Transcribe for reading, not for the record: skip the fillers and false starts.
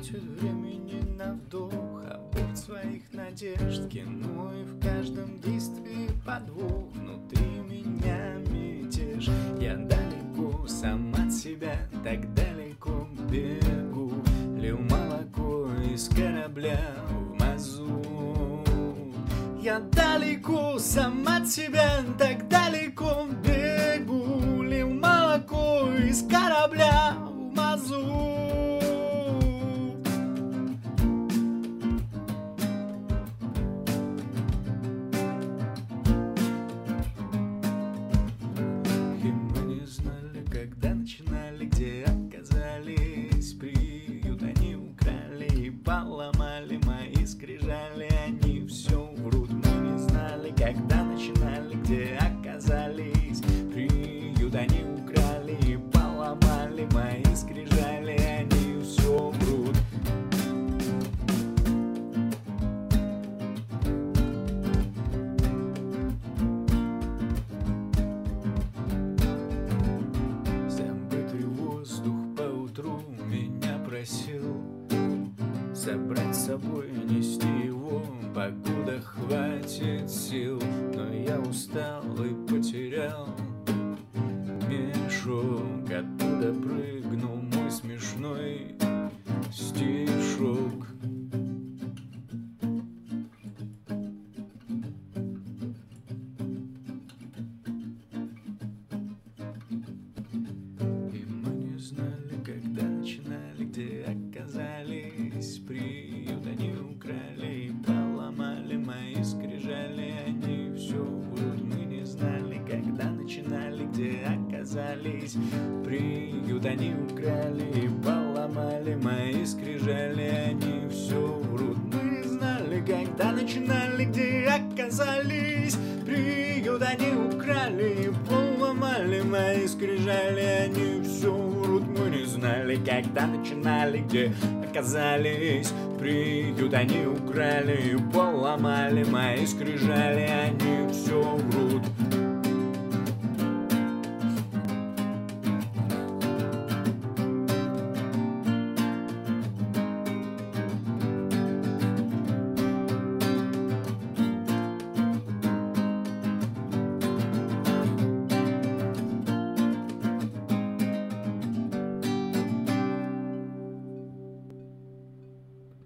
хватит времени на вдох, оборт своих надежд кину и в каждом действии подвох. Внутри меня мятеж, я далеко сам от себя, так далеко бегу. Лил молоко из корабля в мазут. Я далеко сам от себя, так далеко бегу. Лил молоко из корабля в мазут. Когда начинали, где оказались, приют они украли и поломали мои скрижали. Они все врут, мы не знали, когда начинали, где оказались, приют они украли и поломали мои скрижали. Они все врут. Меня просил собрать с собой, нести его, покуда хватит сил. Но я устал и потерял мешок, оттуда прыгнул мой смешной стишок. Когда начинали, где оказались, приют они украли и поломали мои скрижали. Они все врут, мы не знали, когда начинали, где оказались, приют они украли и поломали мои скрижали. Они все врут, мы не знали, когда начинали, где оказались, приют они украли и поломали мои скрижали. Они все врут, мы не знали, когда начинали, где оказались, приют они украли и поломали мои скрижали. Они все врут.